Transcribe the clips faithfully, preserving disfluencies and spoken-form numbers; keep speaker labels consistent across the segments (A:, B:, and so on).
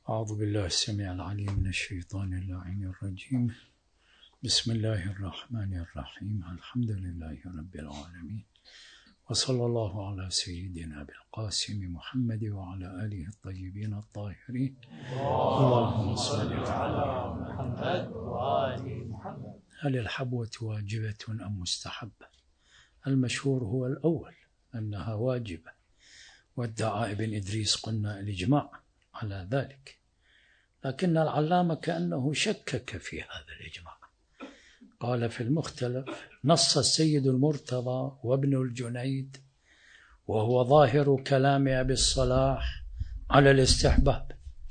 A: أعوذ بالله السميع العليم من الشيطان اللعين الرجيم. بسم الله الرحمن الرحيم. الحمد لله رب العالمين، وصلى الله على سيدنا بالقاسم محمد وعلى آله الطيبين الطاهرين. اللهم صل على محمد وآل محمد. هل الحبوة واجبة أم مستحبة؟ المشهور هو الأول أنها واجبة، وادعى ابن إدريس قلنا الإجماع على ذلك، لكن العلامة كأنه شكك في هذا الإجماع. قال في المختلف: نص السيد المرتضى وابن الجنيد وهو ظاهر كلام أبي الصلاح على الاستحباب،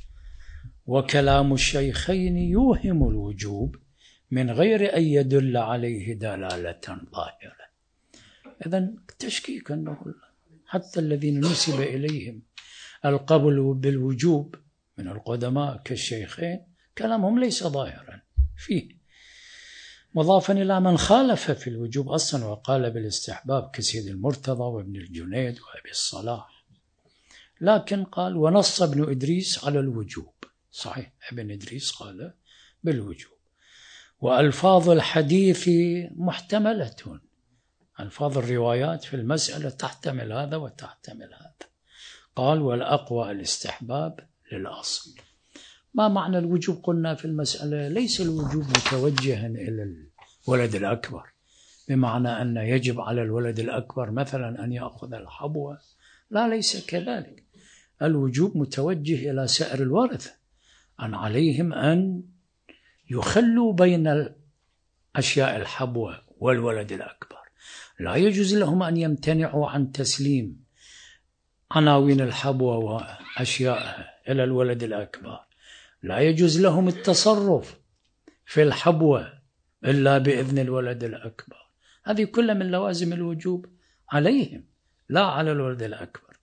A: وكلام الشيخين يوهم الوجوب من غير أن يدل عليه دلالة ظاهرة. إذن تشكيك أنه حتى الذين نسب إليهم القبول بالوجوب من القدماء كالشيخين كلامهم ليس ظاهرا فيه، مضافا إلى من خالف في الوجوب أصلا وقال بالاستحباب كسيد المرتضى وابن الجنيد وأبي الصلاح. لكن قال ونص ابن إدريس على الوجوب، صحيح ابن إدريس قال بالوجوب، وألفاظ الحديث محتملة، ألفاظ الروايات في المسألة تحتمل هذا وتحتمل هذا. قال والأقوى الاستحباب للأصل. ما معنى الوجوب؟ قلنا في المسألة ليس الوجوب متوجها إلى الولد الأكبر، بمعنى أن يجب على الولد الأكبر مثلا أن يأخذ الحبوة، لا ليس كذلك. الوجوب متوجه إلى سائر الورثة، أن عليهم أن يخلوا بين أشياء الحبوة والولد الأكبر. لا يجوز لهم أن يمتنعوا عن تسليم عناوين الحبوة وأشيائها إلى الولد الأكبر، لا يجوز لهم التصرف في الحبوة إلا بإذن الولد الأكبر. هذه كلها من لوازم الوجوب عليهم، لا على الولد الأكبر.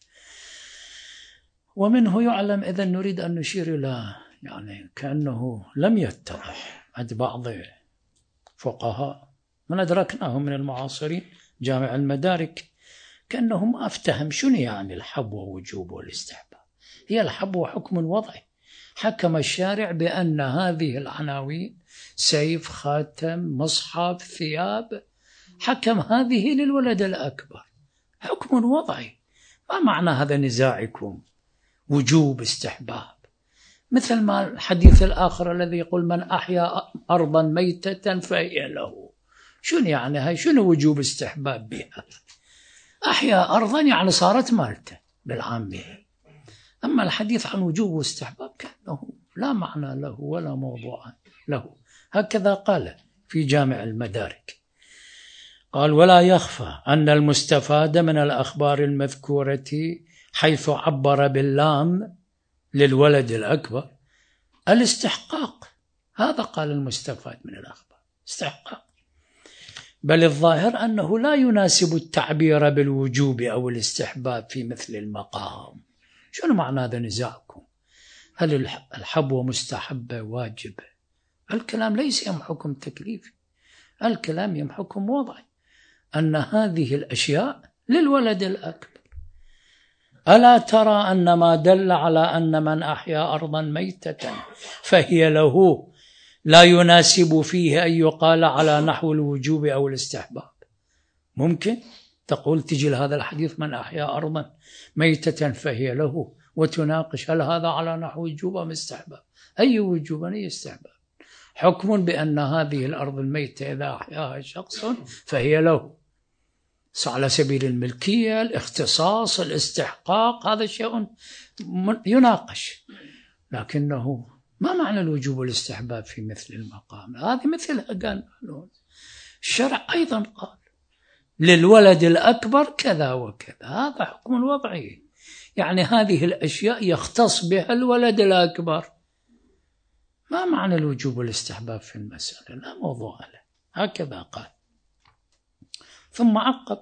A: ومنه يعلم، إذا نريد أن نشير إلى يعني كأنه لم يتضح عند بعض فقهاء من أدركناهم من المعاصرين جامع المدارك، كأنهم أفتهم شنو يعني الحبوة وجوب والاستحباب. هي الحبوة حكم وضعي، حكم الشارع بأن هذه العناوين سيف، خاتم، مصحف، ثياب، حكم هذه للولد الأكبر، حكم وضعي. ما معنى هذا نزاعكم وجوب استحباب؟ مثل ما الحديث الآخر الذي يقول من أحيا أرضا ميتة فهي له. شنو يعني هاي؟ شنو وجوب استحباب بها؟ أحيا أرضا يعني صارت مالته بالعامية. أما الحديث عن وجوب واستحباب كأنه لا معنى له ولا موضوع له. هكذا قال في جامع المدارك. قال ولا يخفى أن المستفاد من الأخبار المذكورة حيث عبر باللام للولد الأكبر الاستحقاق. هذا قال المستفاد من الأخبار استحقاق، بل الظاهر أنه لا يناسب التعبير بالوجوب أو الاستحباب في مثل المقام. شنو معنى هذا نزاعكم؟ هل الحبوة مستحبة واجبة؟ الكلام ليس يم حكم تكليفي، الكلام يم حكم وضعي، أن هذه الأشياء للولد الأكبر. ألا ترى أن ما دل على أن من أحيا أرضا ميتة فهي له لا يناسب فيه أن يقال على نحو الوجوب أو الاستحباب. ممكن تقول تجي لهذا الحديث من أحيا أرضا ميتة فهي له وتناقش هل هذا على نحو وجوب أم استحباب؟ أي وجوب أي استحباب؟ حكم بأن هذه الأرض الميتة إذا أحياها شخص فهي له، على سبيل الملكية، الاختصاص، الاستحقاق، هذا شيء يناقش. لكنه ما معنى الوجوب والاستحباب في مثل المقام؟ هذه مثلها قال الشرع أيضا قال للولد الأكبر كذا وكذا، هذا حكم وضعي، يعني هذه الأشياء يختص بها الولد الأكبر. ما معنى الوجوب والاستحباب في المسألة؟ لا موضوع له. هكذا قال. ثم عقب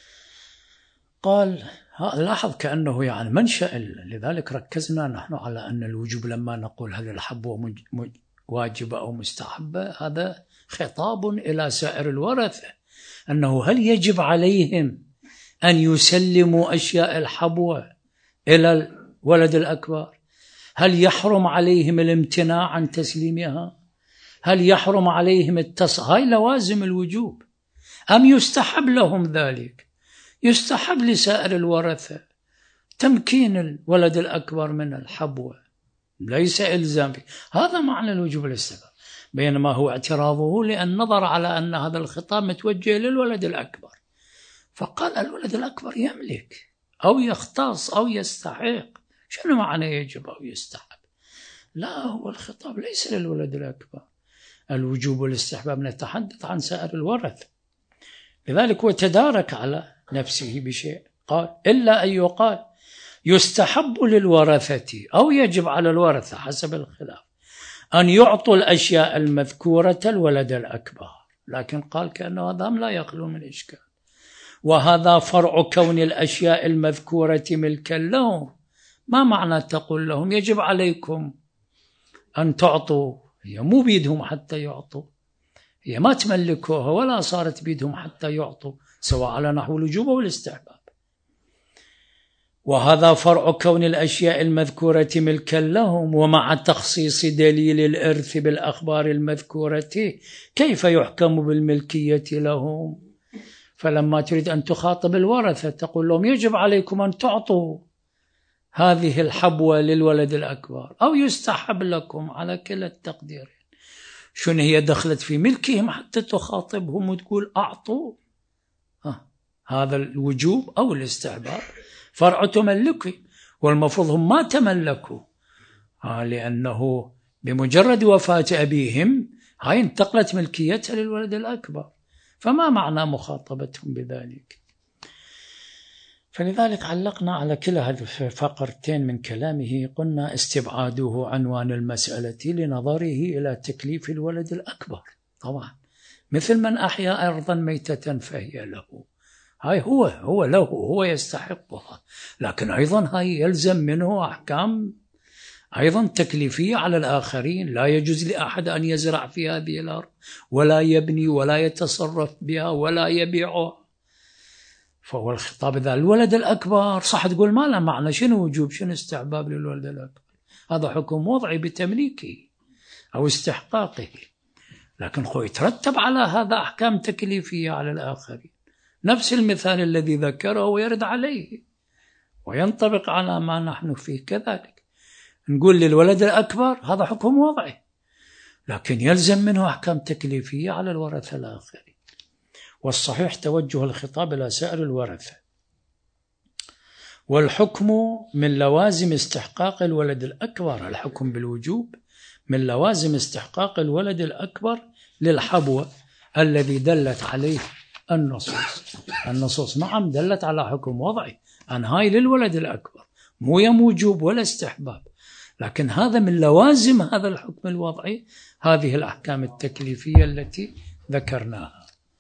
A: قال لاحظ كأنه يعني منشأ، لذلك ركزنا نحن على أن الوجوب لما نقول هذه الحبوة واجبة أو مستحبة، هذا خطاب إلى سائر الورثة، أنه هل يجب عليهم أن يسلموا أشياء الحبوة إلى الولد الأكبر؟ هل يحرم عليهم الامتناع عن تسليمها؟ هل يحرم عليهم التص... هاي لوازم الوجوب. أم يستحب لهم ذلك؟ يستحب لسائر الورثة تمكين الولد الأكبر من الحبوة، ليس إلزام به. هذا معنى الوجوب الاستحباب، بينما هو اعتراضه لأن نظر على أن هذا الخطاب متوجه للولد الأكبر، فقال الولد الأكبر يملك أو يختص أو يستحق. شنو معنى يجب أو يستحب؟ لا، هو الخطاب ليس للولد الأكبر. الوجوب والاستحباب نتحدث عن سائر الورثة. لذلك هو تدارك على نفسه بشيء، قال إلا أن يقال يستحب للورثة أو يجب على الورثة حسب الخلاف أن يعطوا الأشياء المذكورة الولد الأكبر، لكن قال كأن هذا لا يخلو من إشكال، وهذا فرع كون الأشياء المذكورة ملكا لهم. ما معنى تقول لهم يجب عليكم أن تعطوا؟ هي مو بيدهم حتى يعطوا، هي ما تملكوها ولا صارت بيدهم حتى يعطوا، سواء على نحو الوجوب والاستحباب. وهذا فرع كون الأشياء المذكورة ملكا لهم، ومع تخصيص دليل الإرث بالأخبار المذكورة كيف يحكم بالملكية لهم؟ فلما تريد أن تخاطب الورثة تقول لهم يجب عليكم أن تعطوا هذه الحبوة للولد الأكبر أو يستحب لكم، على كلا التقديرين. شنو هي دخلت في ملكهم حتى تخاطبهم وتقول أعطوا؟ ها. هذا الوجوب أو الاستحباب فرع تملكي، والمفروض هم ما تملكوا، ها، لأنه بمجرد وفاة أبيهم هاي انتقلت ملكيتها للولد الأكبر، فما معنى مخاطبتهم بذلك؟ فلذلك علقنا على كلا هذه الفقرتين من كلامه، قلنا استبعاده عنوان المسألة لنظره إلى تكليف الولد الأكبر. طبعا مثل من أحيا أرضا ميتة فهي له، هاي هو هو له، هو يستحقها، لكن أيضا هاي يلزم منه أحكام أيضا تكليفية على الآخرين. لا يجوز لأحد أن يزرع في هذه الأرض ولا يبني ولا يتصرف بها ولا يبيعها. فهو الخطاب ذا الولد الأكبر صح تقول ما له معنى، شنو وجوب شنو استحباب للولد الأكبر؟ هذا حكم وضعي بتمليكه أو استحقاقه، لكن خو يترتب على هذا أحكام تكليفية على الآخرين. نفس المثال الذي ذكره ويرد عليه وينطبق على ما نحن فيه كذلك. نقول للولد الأكبر هذا حكم وضعي، لكن يلزم منه أحكام تكليفية على الورثة الآخرين. والصحيح توجه الخطاب إلى سائر الورثة. والحكم من لوازم استحقاق الولد الأكبر، الحكم بالوجوب من لوازم استحقاق الولد الأكبر للحبوة الذي دلت عليه النصوص. النصوص نعم دلت على حكم وضعي أن هاي للولد الأكبر، مو يم وجوب ولا استحباب، لكن هذا من لوازم هذا الحكم الوضعي هذه الأحكام التكليفية التي ذكرناها.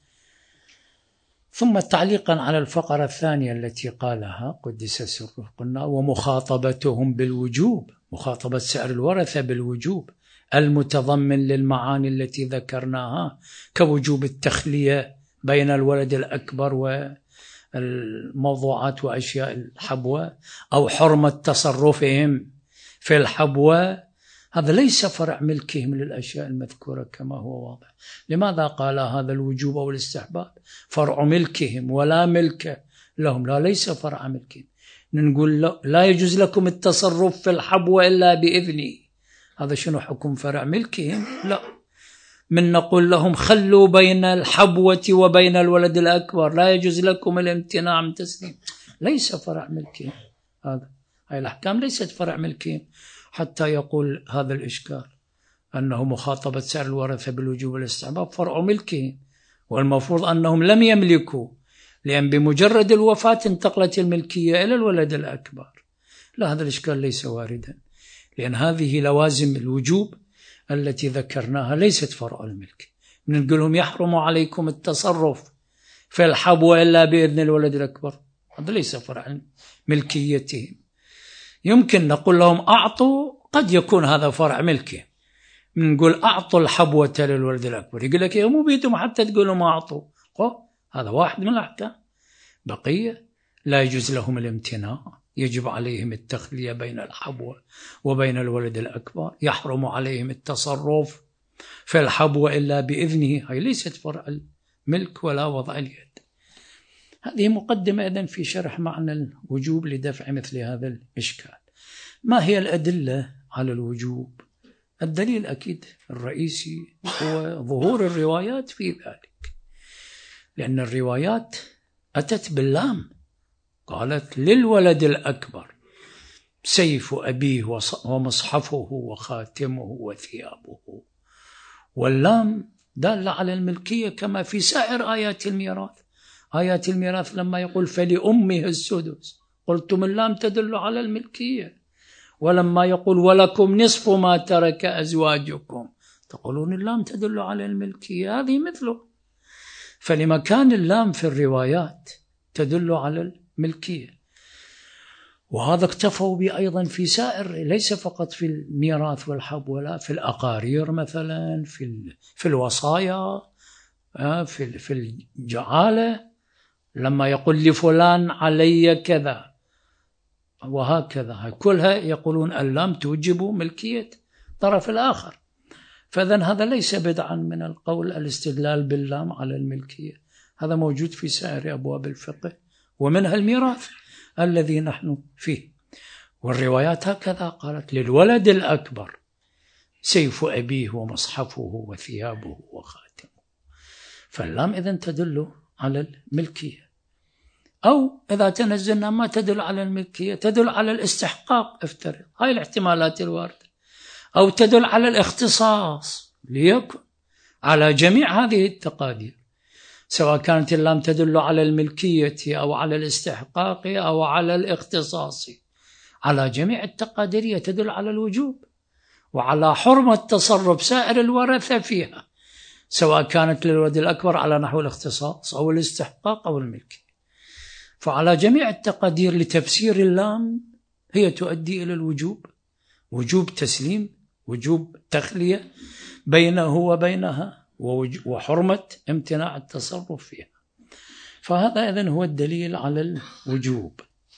A: ثم تعليقا على الفقرة الثانية التي قالها قدس سره، قلنا ومخاطبتهم بالوجوب، مخاطبة سائر الورثة بالوجوب المتضمن للمعاني التي ذكرناها كوجوب التخلية بين الولد الأكبر والموضوعات وأشياء الحبوة، أو حرمة تصرفهم في الحبوة، هذا ليس فرع ملكهم للأشياء المذكورة كما هو واضح. لماذا قال هذا الوجوب أو الاستحباب فرع ملكهم ولا ملك لهم؟ لا، ليس فرع ملكهم. نقول لا يجوز لكم التصرف في الحبوة إلا بإذني، هذا شنو حكم فرع ملكهم؟ لا. من نقول لهم خلوا بين الحبوة وبين الولد الأكبر، لا يجوز لكم الامتناع من تسليم، ليس فرع ملكهم. هذا هاي الأحكام ليست فرع ملكهم حتى يقول هذا الإشكال أنه مخاطبة سائر الورثة بالوجوب والاستحباب فرع ملكهم، والمفروض أنهم لم يملكوا، لأن بمجرد الوفاة انتقلت الملكية إلى الولد الأكبر. لا، هذا الإشكال ليس واردا، لأن هذه لوازم الوجوب التي ذكرناها ليست فرع الملك. نقول لهم يحرم عليكم التصرف في الحبوة إلا بإذن الولد الأكبر، هذا ليس فرع ملكيتهم. يمكن نقول لهم أعطوا، قد يكون هذا فرع ملكه، نقول أعطوا الحبوة للولد الأكبر، يقول لك يا مو بيدهم حتى تقولوا ما أعطوا، هذا واحد من الأحكام. بقية لا يجوز لهم الامتناع يجب عليهم التخلية بين الحبوة وبين الولد الأكبر، يحرم عليهم التصرف في الحبوة إلا بإذنه، هي ليست فرع الملك ولا وضع اليد. هذه مقدمة إذن في شرح معنى الوجوب لدفع مثل هذا الإشكال. ما هي الأدلة على الوجوب؟ الدليل أكيد الرئيسي هو ظهور الروايات في ذلك، لأن الروايات أتت باللام، قالت للولد الأكبر سيف أبيه ومصحفه وخاتمه وثيابه، واللام دالة على الملكية كما في سائر آيات الميراث. آيات الميراث لما يقول فلأمه السدس قلتم اللام تدل على الملكية، ولما يقول ولكم نصف ما ترك أزواجكم تقولون اللام تدل على الملكية، هذه مثله. فلما كان اللام في الروايات تدل على الملكية، وهذا اكتفوا به أيضا في سائر، ليس فقط في الميراث والحب، ولا في الأقارير مثلا، في في الوصايا، في في الجعالة، لما يقول لفلان علي كذا وهكذا، كلها يقولون اللام توجب ملكية الطرف الآخر. فإذن هذا ليس بدعا من القول الاستدلال باللام على الملكية، هذا موجود في سائر أبواب الفقه ومنها الميراث الذي نحن فيه. والروايات هكذا قالت للولد الأكبر سيف أبيه ومصحفه وثيابه وخاتمه، فاللام إذن تدل على الملكية. أو إذا تنزلنا ما تدل على الملكية، تدل على الاستحقاق، افترض هاي الاحتمالات الواردة، أو تدل على الاختصاص ليكن على جميع هذه التقادير، سواء كانت اللام تدل على الملكية أو على الاستحقاق أو على الاختصاص، على جميع التقادير تدل على الوجوب وعلى حرمة تصرف سائر الورثة فيها، سواء كانت للولد الأكبر على نحو الاختصاص أو الاستحقاق أو الملكية. فعلى جميع التقادير لتفسير اللام هي تؤدي إلى الوجوب، وجوب تسليم، وجوب تخلية بينه وبينها، وحرمة امتناع التصرف فيها. فهذا إذن هو الدليل على الوجوب.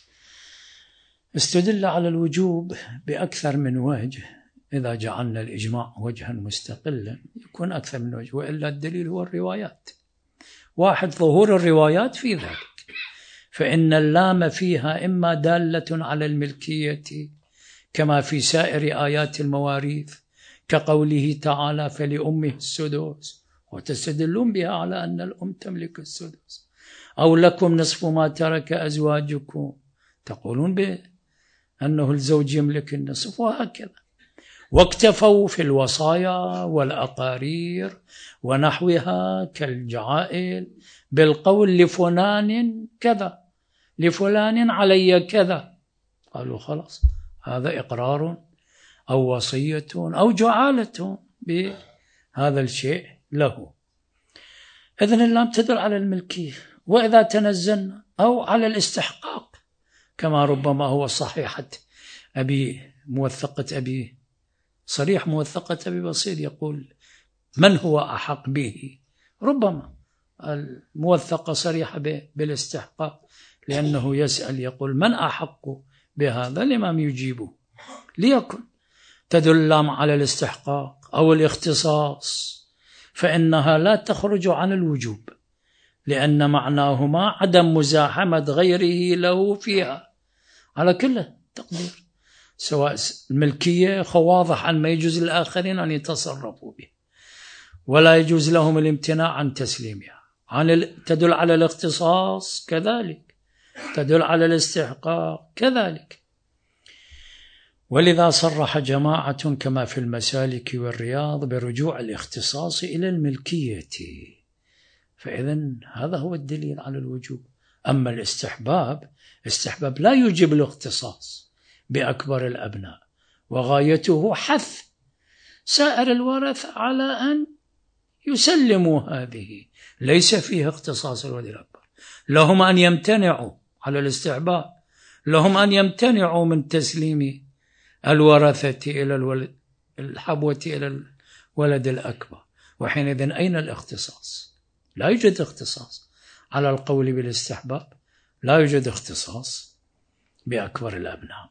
A: استدل على الوجوب بأكثر من وجه، إذا جعلنا الإجماع وجها مستقلا يكون أكثر من وجه، وإلا الدليل هو الروايات. واحد، ظهور الروايات في ذلك، فإن اللام فيها إما دالة على الملكية كما في سائر آيات المواريث كقوله تعالى فلأمه السدس، وتستدلون بها على أن الأم تملك السدس، أو لكم نصف ما ترك أزواجكم تقولون بأنه الزوج يملك النصف، وهكذا. واكتفوا في الوصايا والأقارير ونحوها كالجعائل بالقول لفلان كذا، لفلان علي كذا، قالوا خلاص هذا إقرار أو وصية أو جعالة بهذا الشيء له. إذن اللام تدل على الملكية. وإذا تنزلنا أو على الاستحقاق كما ربما هو صحيحة أبي موثقة أبي صريح موثقة أبي بصير يقول من هو أحق به، ربما الموثقة صريحة بالاستحقاق، لأنه يسأل يقول من أحق بهذا، الإمام يجيبه، ليكن تدل اللام على الاستحقاق أو الاختصاص، فإنها لا تخرج عن الوجوب، لأن معناهما عدم مزاحمة غيره له فيها على كل تقدير، سواء الملكية واضح أن ما يجوز للآخرين أن يتصرفوا به، ولا يجوز لهم الامتناع عن تسليمها، عن ال... تدل على الاختصاص كذلك، تدل على الاستحقاق كذلك. ولذا صرح جماعة كما في المسالك والرياض برجوع الاختصاص إلى الملكية، فإذن هذا هو الدليل على الوجوب. أما الاستحباب، استحباب لا يوجب الاختصاص بأكبر الأبناء، وغايته حث سائر الورثة على أن يسلموا هذه، ليس فيها اختصاص الولد الأكبر، لهم أن يمتنعوا على الاستحباب، لهم أن يمتنعوا من تسليم الورثة إلى الولد الحبوة إلى الولد الأكبر، وحينئذ أين الاختصاص؟ لا يوجد اختصاص على القول بالاستحباب، لا يوجد اختصاص بأكبر الأبناء.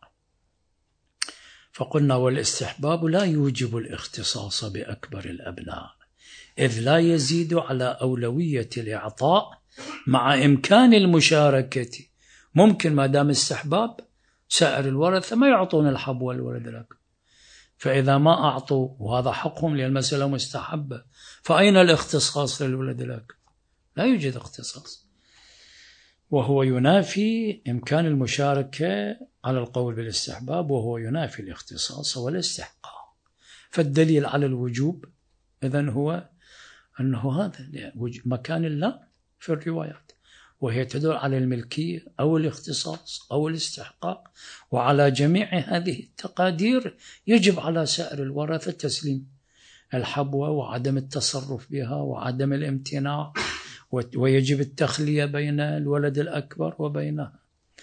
A: فقلنا والاستحباب لا يوجب الاختصاص بأكبر الأبناء، إذ لا يزيد على أولوية الإعطاء مع إمكان المشاركة. ممكن ما دام استحباب سائر الورثة ما يعطون الحب والولد الأكبر، فإذا ما أعطوا وهذا حقهم للمسألة مستحبة، فأين الاختصاص للولد الأكبر؟ لا يوجد اختصاص، وهو ينافي إمكان المشاركة على القول بالاستحباب، وهو ينافي الاختصاص والاستحقاق. فالدليل على الوجوب إذن هو أنه هذا مكان الله في الروايات، وهي تدل على الملكية أو الاختصاص أو الاستحقاق. وعلى جميع هذه التقادير يجب على سائر الورثة تسليم الحبوة وعدم التصرف بها وعدم الامتناع، ويجب التخلية بين الولد الأكبر وبينها.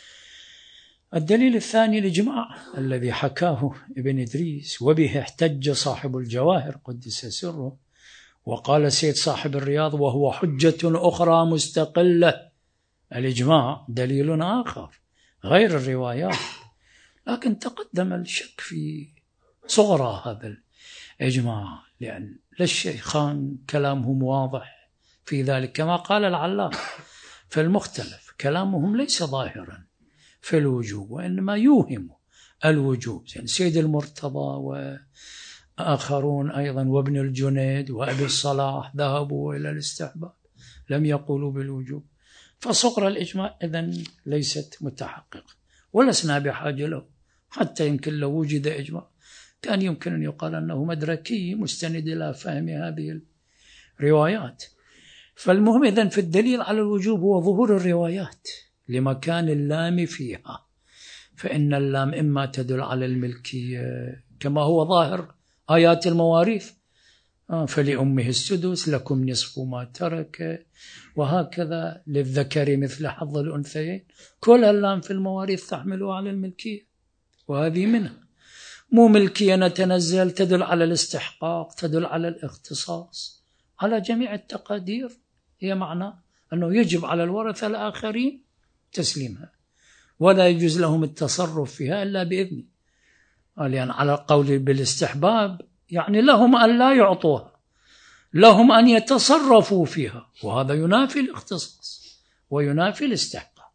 A: الدليل الثاني الإجماع الذي حكاه ابن إدريس، وبه احتج صاحب الجواهر قدس سره، وقال سيد صاحب الرياض وهو حجة أخرى مستقلة. الإجماع دليل آخر غير الروايات، لكن تقدم الشك في صغرى هذا الإجماع، لأن للشيخان كلامهم واضح في ذلك كما قال العلاق في المختلف، كلامهم ليس ظاهرا في الوجوب وإنما يوهم الوجوب. يعني سيد المرتضى وآخرون أيضا وابن الجنيد وأبي الصلاح ذهبوا إلى الاستحباب، لم يقولوا بالوجوب. فصغر الإجماع إذن ليست متحققة، ولسنا بحاجة له، حتى يمكن لو وجد إجماع كان يمكن أن يقال أنه مدركي مستند إلى فهم هذه الروايات. فالمهم إذن في الدليل على الوجوب هو ظهور الروايات لمكان اللام فيها، فإن اللام إما تدل على الملكية كما هو ظاهر آيات المواريث، فلأمه السدس لكم نصف ما ترك، وهكذا للذكر مثل حظ الأنثيين، كل اللام في المواريث تحمله على الملكية، وهذه منها. مو ملكية نتنزل تدل على الاستحقاق، تدل على الاختصاص، على جميع التقادير هي معنى أنه يجب على الورثة الآخرين تسليمها، ولا يجوز لهم التصرف فيها إلا بإذنه. لأن على القول بالاستحباب يعني لهم أن لا يعطوها، لهم أن يتصرفوا فيها، وهذا ينافي الاختصاص وينافي الاستحقاق.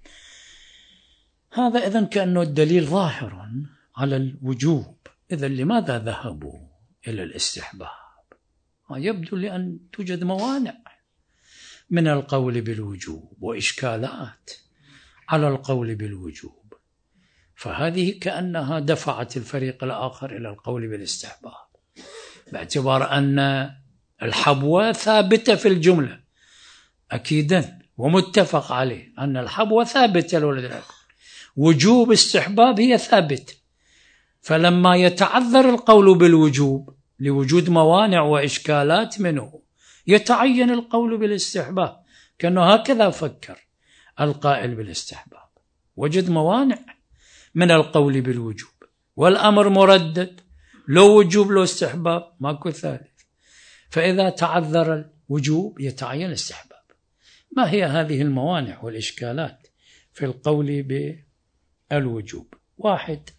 A: هذا إذن كأنه الدليل ظاهر على الوجوب. إذن لماذا ذهبوا إلى الاستحباب؟ يبدو لأن توجد موانع من القول بالوجوب وإشكالات على القول بالوجوب، فهذه كأنها دفعت الفريق الآخر إلى القول بالاستحباب، باعتبار أن الحبوة ثابتة في الجملة أكيدا ومتفق عليه أن الحبوة ثابتة لولد الأكبر، وجوب استحباب هي ثابت. فلما يتعذر القول بالوجوب لوجود موانع وإشكالات منه يتعين القول بالاستحباب، كأنه هكذا فكر القائل بالاستحباب، وجد موانع من القول بالوجوب والأمر مردد، لو وجوب لو استحباب ماكو ثالث، فإذا تعذر الوجوب يتعين الاستحباب. ما هي هذه الموانع والإشكالات في القول بالوجوب؟ واحد،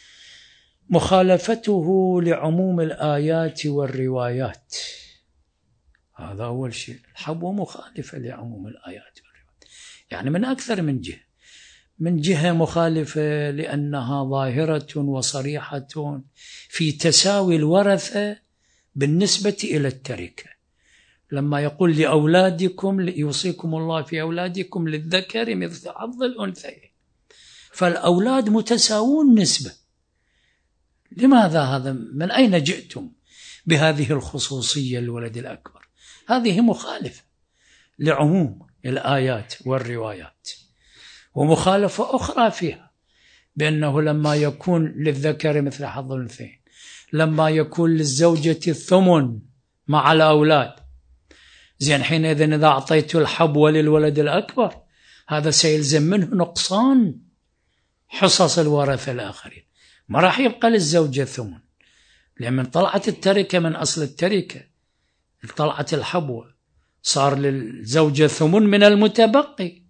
A: مخالفته لعموم الآيات والروايات، هذا أول شيء. الحبوة مخالفة لعموم الآيات والروايات، يعني من أكثر من جهة. من جهة مخالفة لأنها ظاهرة وصريحة في تساوي الورثة بالنسبة إلى التركة، لما يقول لأولادكم يوصيكم الله في أولادكم للذكر مثل حظ الأنثيين، فالأولاد متساوون نسبة. لماذا هذا؟ من أين جئتم بهذه الخصوصية للولد الأكبر؟ هذه مخالفة لعموم الآيات والروايات. ومخالفة أخرى فيها بأنه لما يكون للذكر مثل حظ الأنثيين، لما يكون للزوجة الثمن مع الأولاد، زين حينئذ إذا أعطيت الحبوة للولد الأكبر هذا سيلزم منه نقصان حصص الورثة الآخرين، ما راح يبقى للزوجة ثمن، لأن طلعت التركة من أصل التركة، طلعت الحبوة صار للزوجة ثمن من المتبقي،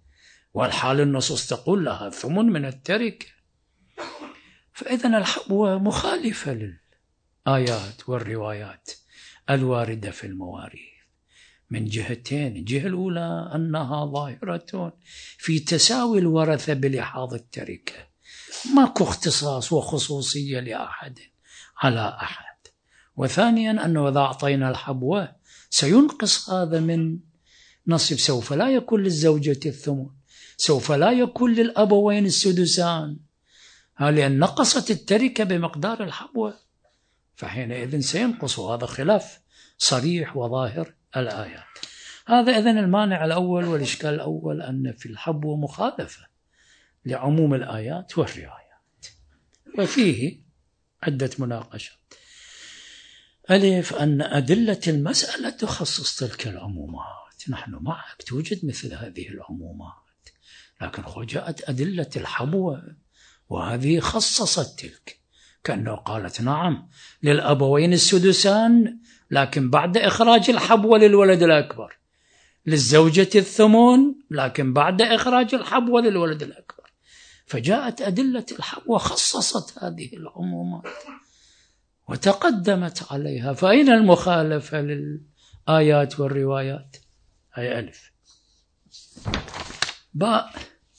A: والحال النصوص تقول لها ثمن من التركة. فإذن الحبوة مخالفة للآيات والروايات الواردة في المواريث من جهتين. الجهة الأولى أنها ظاهرة في تساوي الورثة بلحاظ التركة، ماكو اختصاص وخصوصية لأحد على أحد. وثانيا أنه إذا أعطينا الحبوة سينقص هذا من نصيب، سوف لا يكون للزوجة الثمن، سوف لا يكون للأبوين السدسان، لأن نقصت التركة بمقدار الحبوة، فحينئذ سينقص. هذا خلاف صريح وظاهر الآيات. هذا إذن المانع الأول والإشكال الأول، أن في الحبوة مخالفة لعموم الآيات والروايات، وفيه عدة مناقشات. ألف، أن أدلة المسألة تخصص تلك العمومات. نحن معك، توجد مثل هذه العمومات، لكن جاءت أدلة الحبوة وهذه خصصت تلك، كأنه قالت نعم للأبوين السدسان، لكن بعد إخراج الحبوة للولد الأكبر، للزوجة الثمن، لكن بعد إخراج الحبوة للولد الأكبر. فجاءت أدلة الحبوة خصصت هذه العمومات وتقدمت عليها. فأين المخالفة للآيات والروايات؟ هي ألف. باء،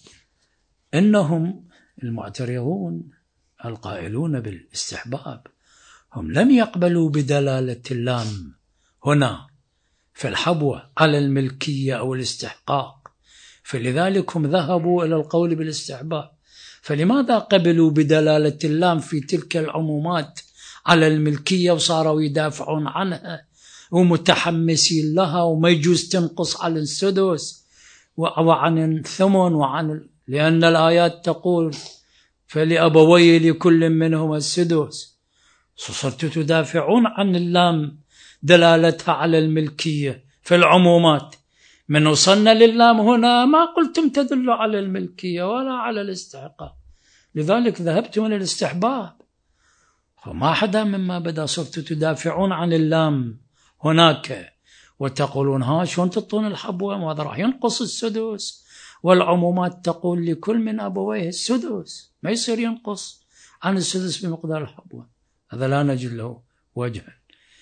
A: إنهم المعترضون القائلون بالاستحباب هم لم يقبلوا بدلالة اللام هنا في الحبوة على الملكية أو الاستحقاق، فلذلك هم ذهبوا إلى القول بالاستحباب. فلماذا قبلوا بدلالة اللام في تلك العمومات على الملكية وصاروا يدافعون عنها ومتحمسين لها وما يجوز تنقص على السدس وعن الثمن وعن، لأن الآيات تقول فلأبوي لكل منهم السدس. صرتوا تدافعون عن اللام دلالتها على الملكية في العمومات، من وصلنا لللام هنا ما قلتم تدل على الملكية ولا على الاستحقاق، لذلك ذهبتم إلى الاستحباب. فما حدا مما بدأ صرتوا تدافعون عن اللام هناك وتقولون ها شلون تعطون الحبوة، وهذا راح ينقص السدس، والعمومات تقول لكل من أبويه السدس، ما يصير ينقص عن السدس بمقدار الحبوة. هذا لا نجد له وجها.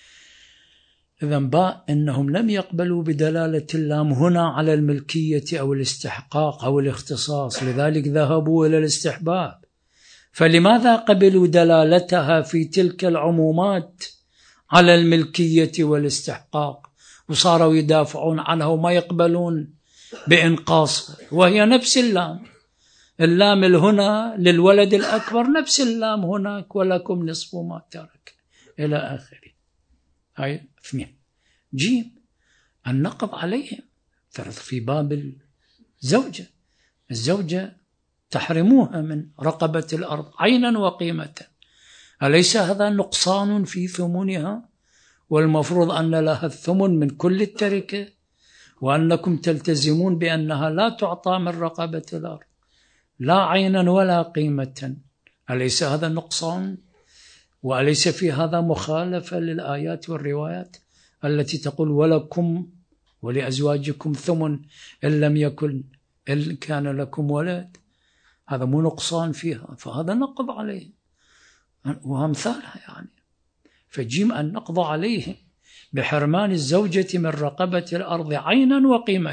A: إذن باء، إنهم لم يقبلوا بدلالة اللام هنا على الملكية أو الاستحقاق أو الاختصاص، لذلك ذهبوا إلى الاستحباب. فلماذا قبلوا دلالتها في تلك العمومات على الملكية والاستحقاق وصاروا يدافعون عنها وما يقبلون بإنقاص، وهي نفس اللام، اللام هنا للولد الأكبر نفس اللام هناك، ولكم نصف ما ترك إلى آخره. هاي اثنين. جيم، النقض عليهم في باب الزوجة. الزوجة تحرموها من رقبة الأرض عينا وقيمة، أليس هذا نقصان في ثمنها؟ والمفروض أن لها الثمن من كل التركة، وأنكم تلتزمون بأنها لا تعطى من رقبة الأرض لا عينا ولا قيمة، أليس هذا نقصان؟ وأليس في هذا مخالفة للآيات والروايات التي تقول ولكم ولأزواجكم ثمن إن لم يكن إن كان لكم ولد؟ هذا مو نقصان فيها، فهذا نقض عليه وأمثالها يعني. فجيم النقض عليه بحرمان الزوجة من رقبة الأرض عينا وقيمة،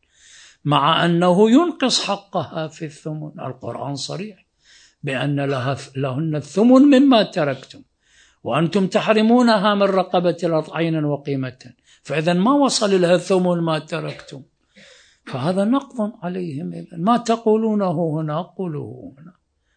A: مع أنه ينقص حقها في الثمن. القرآن صريح بأن لها لهن الثمن مما تركتم، وأنتم تحرمونها من رقبة الأرض عينا وقيمة، فإذا ما وصل لها الثمن ما تركتم، فهذا نقض عليهم. إذن ما تقولونه هنا قولوه هنا.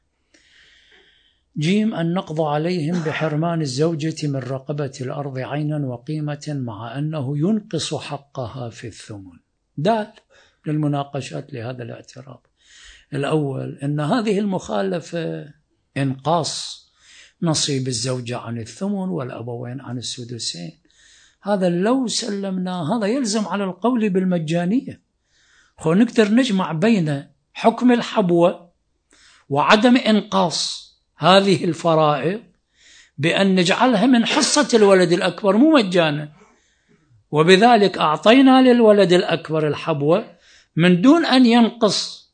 A: جيم النقض عليهم بحرمان الزوجة من رقبة الأرض عينا وقيمة، مع أنه ينقص حقها في الثمن. دال للمناقشات لهذا الاعتراض. الأول، أن هذه المخالفة إنقاص نصيب الزوجة عن الثمن والأبوين عن السدسين، هذا لو سلمنا هذا يلزم على القول بالمجانية. خو نقدر نجمع بين حكم الحبوة وعدم إنقاص هذه الفرائض بأن نجعلها من حصة الولد الأكبر مو مجانا، وبذلك أعطينا للولد الأكبر الحبوة من دون أن ينقص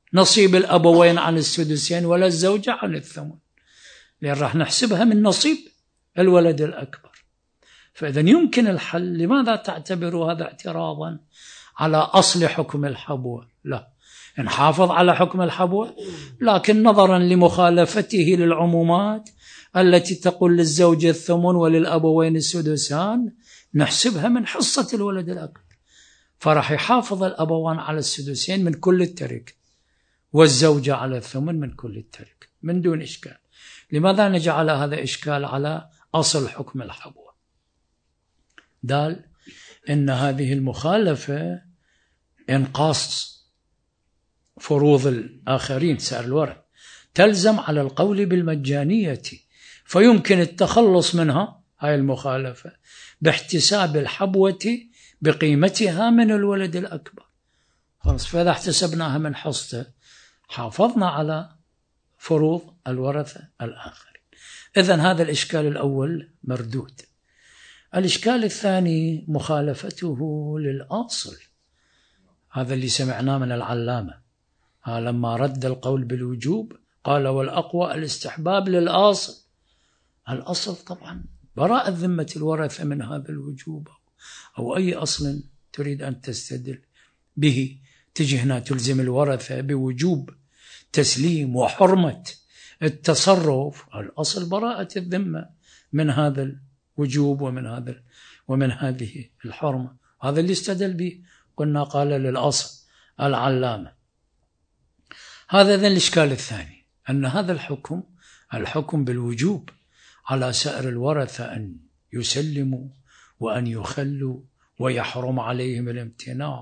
A: نصيب الأبوين عن السدسين ولا الزوجة عن الثمن، لأن راح نحسبها من نصيب الولد الأكبر. فإذا يمكن الحل. لماذا تعتبر هذا اعتراضا على أصل حكم الحبوة؟ لا، نحافظ على حكم الحبوة، لكن نظرا لمخالفته للعمومات التي تقول للزوجة الثمن وللأبوين السدسان نحسبها من حصة الولد الأكبر، فرح يحافظ الأبوان على السدسين من كل التركة والزوجة على الثمن من كل التركة من دون إشكال. لماذا نجعل هذا إشكال على أصل حكم الحبوة؟ دال إن هذه المخالفة إنقاص فروض الآخرين سائر الورث تلزم على القول بالمجانية، فيمكن التخلص منها هاي المخالفة باحتساب الحبوة بقيمتها من الولد الأكبر. خلاص، فإذا احتسبناها من حصته حافظنا على فروض الورثة الآخرين. إذن هذا الإشكال الأول مردود. الإشكال الثاني مخالفته للأصل، هذا اللي سمعناه من العلامة لما رد القول بالوجوب قال والأقوى الاستحباب للأصل. الأصل طبعا براءة ذمة الورثة من هذا الوجوب أو أي أصل تريد أن تستدل به تجي هنا تلزم الورثة بوجوب تسليم وحرمة التصرف. الأصل براءة الذمة من هذا الوجوب ومن هذا ومن هذه الحرمة. هذا اللي استدل به، قلنا قال للأصل العلامة. هذا ذا الإشكال الثاني، أن هذا الحكم الحكم بالوجوب على سائر الورثة أن يسلموا وأن يخلوا ويحرم عليهم الامتناع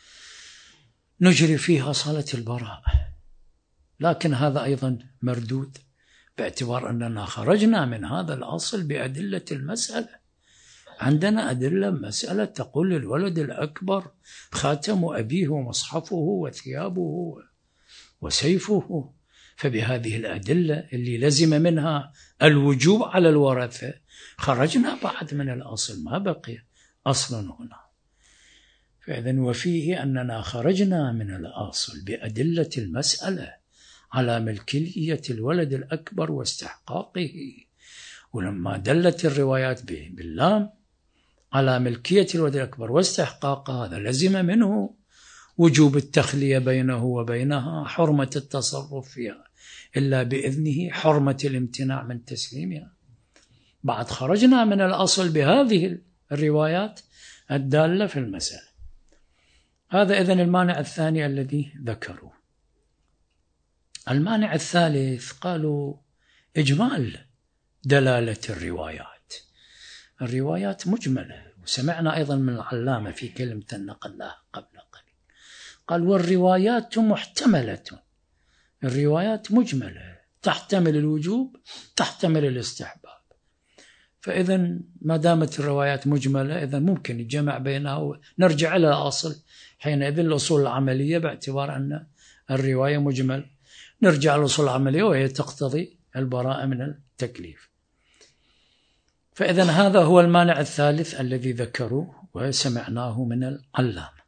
A: نجري فيها صلة البراءة، لكن هذا أيضا مردود باعتبار أننا خرجنا من هذا الأصل بأدلة المسألة. عندنا أدلة مسألة تقول للولد الأكبر خاتم أبيه ومصحفه وثيابه وسيفه، فبهذه الأدلة اللي لزم منها الوجوب على الورثة خرجنا بعد من الأصل، ما بقي أصلا هنا. فإذن وفيه أننا خرجنا من الأصل بأدلة المسألة على ملكية الولد الأكبر واستحقاقه، ولما دلت الروايات باللام على ملكية الولد الأكبر واستحقاقه هذا لزم منه وجوب التخلية بينه وبينها، حرمة التصرف فيها إلا بإذنه، حرمة الامتناع من تسليمها. بعد خرجنا من الأصل بهذه الروايات الدالة في المسألة. هذا إذن المانع الثاني الذي ذكروا. المانع الثالث قالوا إجمال دلالة الروايات. الروايات مجملة، وسمعنا أيضا من العلامة في كلمة نقلها قبل قليل قال والروايات محتملة. الروايات مجملة تحتمل الوجوب تحتمل الاستحباب، فإذا ما دامت الروايات مجملة إذا ممكن الجمع بينها ونرجع إلى الأصل حينئذ الأصول العملية باعتبار أن الرواية مجمل نرجع للأصول العملية وهي تقتضي البراءة من التكليف. فإذا هذا هو المانع الثالث الذي ذكروه وسمعناه من العلامة.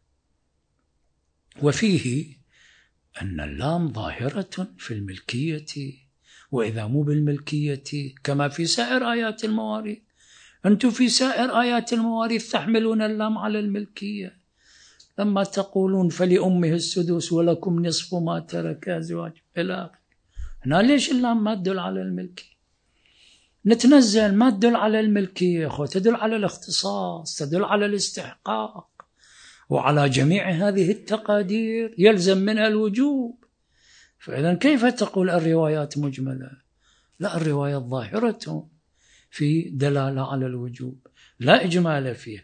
A: وفيه أن اللام ظاهرة في الملكية، وإذا مو بالملكية كما في سائر آيات المواريث. أنتم في سائر آيات المواريث تحملون اللام على الملكية، لما تقولون فلأمه السدس ولكم نصف ما ترك أزواج إلى آخره. هنا ليش اللام ما تدل على الملكية؟ نتنزل ما تدل على الملكية أخوة، تدل على الاختصاص، تدل على الاستحقاق، وعلى جميع هذه التقادير يلزم منها الوجوب. فإذا كيف تقول الروايات مجملة؟ لا، الروايات ظاهرة في دلالة على الوجوب لا إجمال فيها.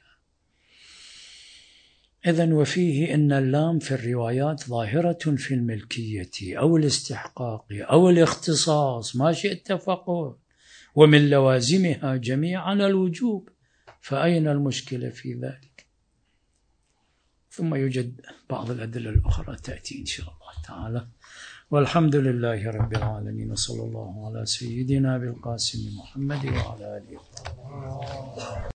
A: إذن وفيه أن اللام في الروايات ظاهرة في الملكية أو الاستحقاق أو الاختصاص ما شئت فقل، ومن لوازمها جميعا الوجوب، فأين المشكلة في ذلك؟ ثم يوجد بعض الأدلة الأخرى تأتي إن شاء الله تعالى. والحمد لله رب العالمين، وصلى الله على سيدنا بالقاسم محمد وعلى آله.